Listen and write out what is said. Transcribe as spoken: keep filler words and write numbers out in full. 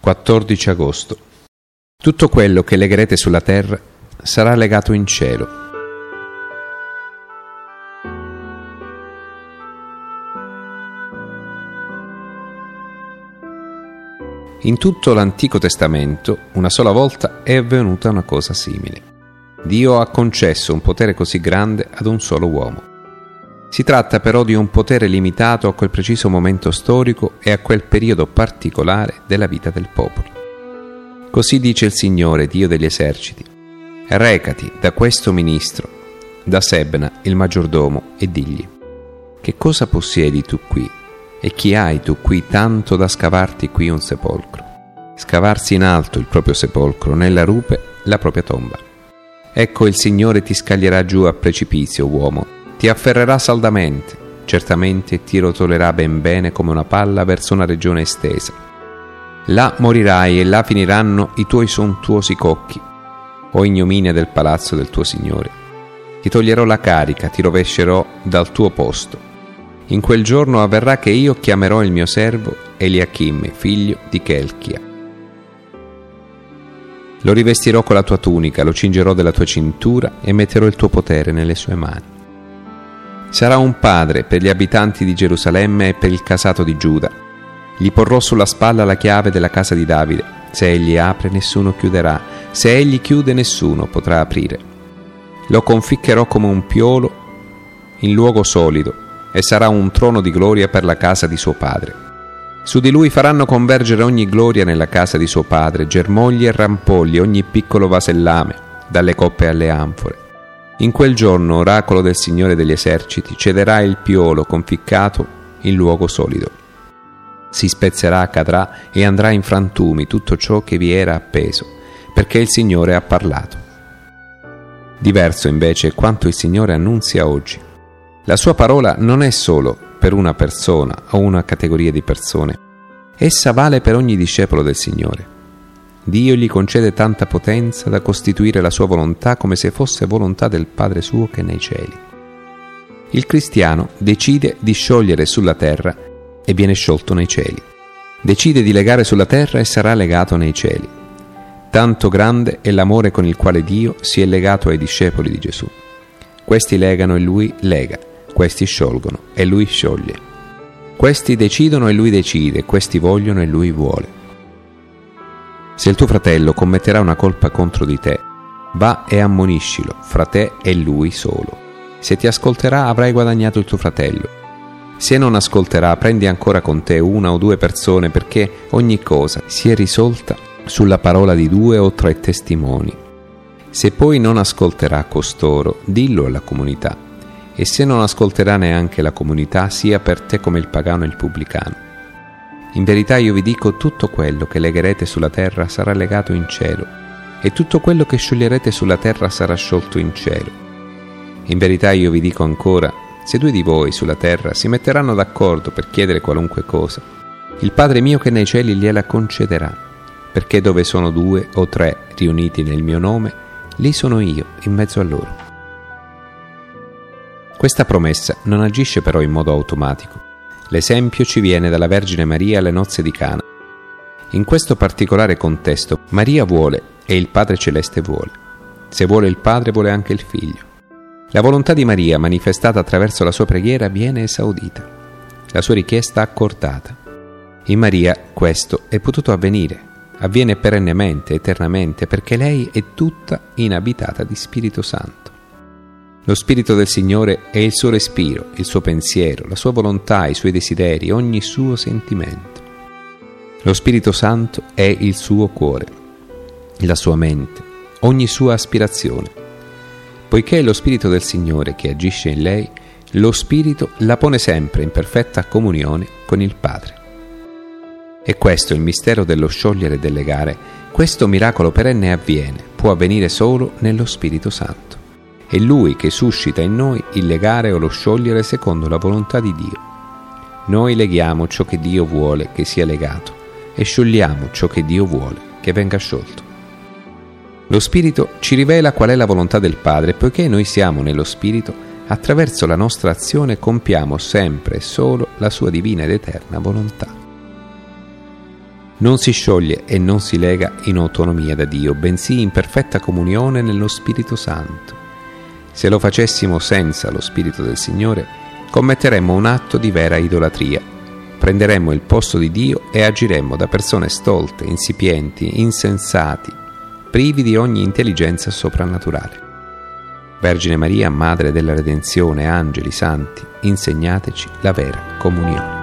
quattordici agosto. Tutto quello che legherete sulla terra sarà legato in cielo. In tutto l'Antico Testamento una sola volta è avvenuta una cosa simile. Dio ha concesso un potere così grande ad un solo uomo. Si tratta però di un potere limitato a quel preciso momento storico e a quel periodo particolare della vita del popolo. Così dice il Signore, Dio degli eserciti: recati da questo ministro, da Sebna, il maggiordomo, e digli: che cosa possiedi tu qui, e chi hai tu qui tanto da scavarti qui un sepolcro? Scavarsi in alto il proprio sepolcro, nella rupe la propria tomba. Ecco, il Signore ti scaglierà giù a precipizio, uomo, ti afferrerà saldamente, certamente ti rotolerà ben bene come una palla verso una regione estesa. Là morirai e là finiranno i tuoi sontuosi cocchi, o ignominia del palazzo del tuo Signore. Ti toglierò la carica, ti rovescerò dal tuo posto. In quel giorno avverrà che io chiamerò il mio servo Eliachim, figlio di Chelchia. Lo rivestirò con la tua tunica, lo cingerò della tua cintura e metterò il tuo potere nelle sue mani. Sarà un padre per gli abitanti di Gerusalemme e per il casato di Giuda. Gli porrò sulla spalla la chiave della casa di Davide. Se egli apre, nessuno chiuderà. Se egli chiude, nessuno potrà aprire. Lo conficcherò come un piolo in luogo solido e sarà un trono di gloria per la casa di suo padre. Su di lui faranno convergere ogni gloria nella casa di suo padre, germogli e rampolli, ogni piccolo vasellame, dalle coppe alle anfore. In quel giorno, oracolo del Signore degli eserciti, cederà il piolo conficcato in luogo solido. Si spezzerà, cadrà e andrà in frantumi tutto ciò che vi era appeso, perché il Signore ha parlato. Diverso invece è quanto il Signore annunzia oggi. La sua parola non è solo per una persona o una categoria di persone. Essa vale per ogni discepolo del Signore. Dio gli concede tanta potenza da costituire la sua volontà come se fosse volontà del Padre suo che è nei cieli. Il cristiano decide di sciogliere sulla terra e viene sciolto nei cieli. Decide di legare sulla terra e sarà legato nei cieli. Tanto grande è l'amore con il quale Dio si è legato ai discepoli di Gesù. Questi legano e Lui lega, questi sciolgono e Lui scioglie. Questi decidono e Lui decide, questi vogliono e Lui vuole. Se il tuo fratello commetterà una colpa contro di te, va e ammoniscilo fra te e lui solo. Se ti ascolterà, avrai guadagnato il tuo fratello. Se non ascolterà, prendi ancora con te una o due persone, perché ogni cosa si è risolta sulla parola di due o tre testimoni. Se poi non ascolterà costoro, dillo alla comunità. E se non ascolterà neanche la comunità, sia per te come il pagano e il pubblicano. In verità io vi dico, tutto quello che legherete sulla terra sarà legato in cielo, e tutto quello che scioglierete sulla terra sarà sciolto in cielo. In verità io vi dico ancora, se due di voi sulla terra si metteranno d'accordo per chiedere qualunque cosa, il Padre mio che è nei cieli gliela concederà, perché dove sono due o tre riuniti nel mio nome, lì sono io in mezzo a loro. Questa promessa non agisce però in modo automatico. L'esempio ci viene dalla Vergine Maria alle nozze di Cana. In questo particolare contesto, Maria vuole e il Padre Celeste vuole. Se vuole il Padre, vuole anche il Figlio. La volontà di Maria, manifestata attraverso la sua preghiera, viene esaudita. La sua richiesta accordata. In Maria questo è potuto avvenire. Avviene perennemente, eternamente, perché lei è tutta inabitata di Spirito Santo. Lo Spirito del Signore è il suo respiro, il suo pensiero, la sua volontà, i suoi desideri, ogni suo sentimento. Lo Spirito Santo è il suo cuore, la sua mente, ogni sua aspirazione. Poiché è lo Spirito del Signore che agisce in lei, lo Spirito la pone sempre in perfetta comunione con il Padre. E questo è il mistero dello sciogliere e del legare. Questo miracolo perenne avviene, può avvenire solo nello Spirito Santo. È Lui che suscita in noi il legare o lo sciogliere secondo la volontà di Dio. Noi leghiamo ciò che Dio vuole che sia legato e sciogliamo ciò che Dio vuole che venga sciolto. Lo Spirito ci rivela qual è la volontà del Padre, poiché noi siamo nello Spirito, attraverso la nostra azione compiamo sempre e solo la sua divina ed eterna volontà. non si scioglie e non si lega in autonomia da Dio, bensì in perfetta comunione nello Spirito Santo. Se lo facessimo senza lo Spirito del Signore, commetteremmo un atto di vera idolatria, prenderemmo il posto di Dio e agiremmo da persone stolte, insipienti, insensati, privi di ogni intelligenza soprannaturale. Vergine Maria, Madre della Redenzione, angeli, santi, insegnateci la vera comunione.